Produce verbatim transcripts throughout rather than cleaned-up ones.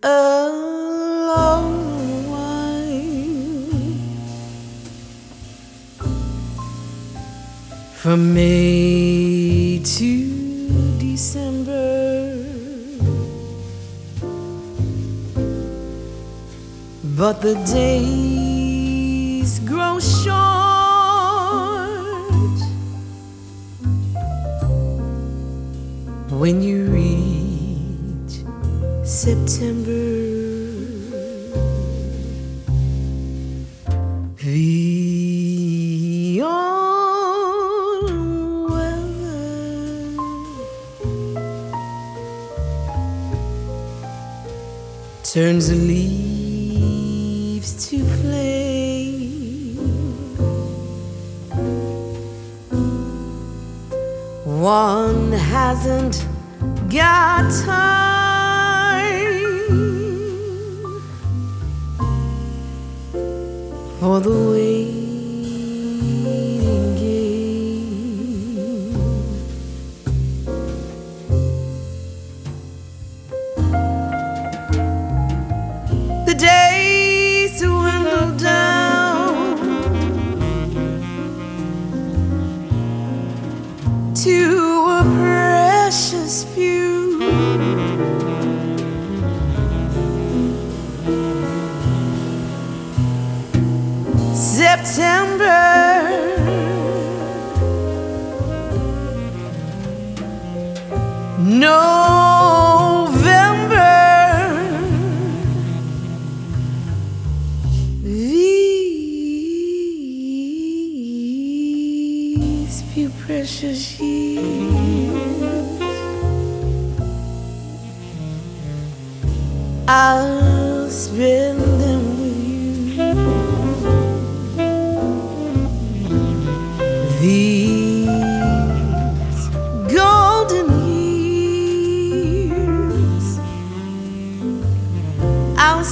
a long while, from May to December, but the days grow short when you reach September. The autumn weather turns the leaves to flame. One hasn't got time for the waiting game. The days dwindle down to a precious few. September, November, these few precious years I'll spend them with you. These golden years I'll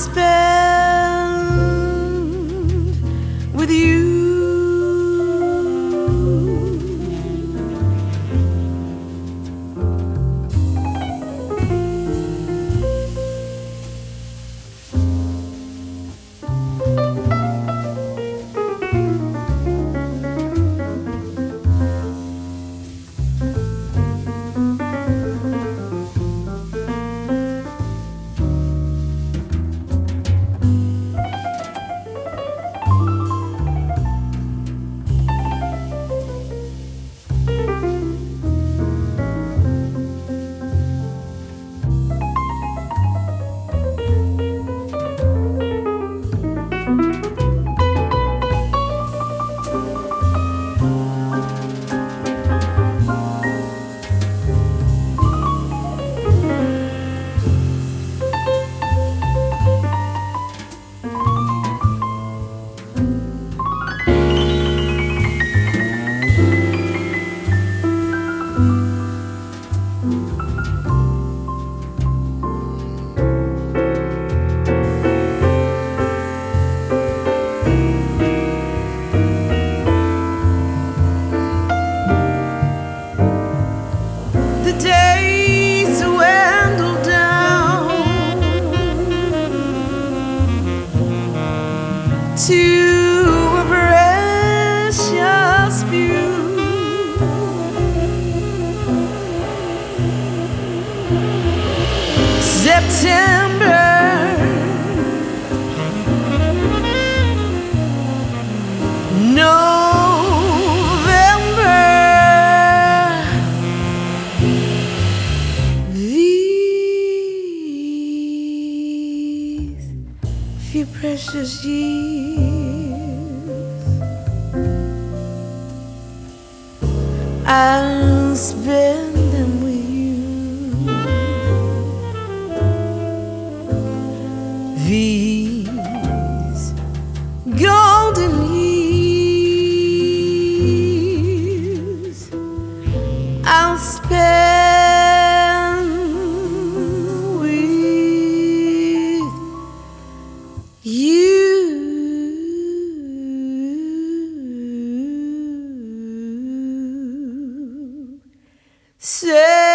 spend with you. To a precious few. September, November, these few precious years I'll spend them with you. These golden years I'll spend with you. Say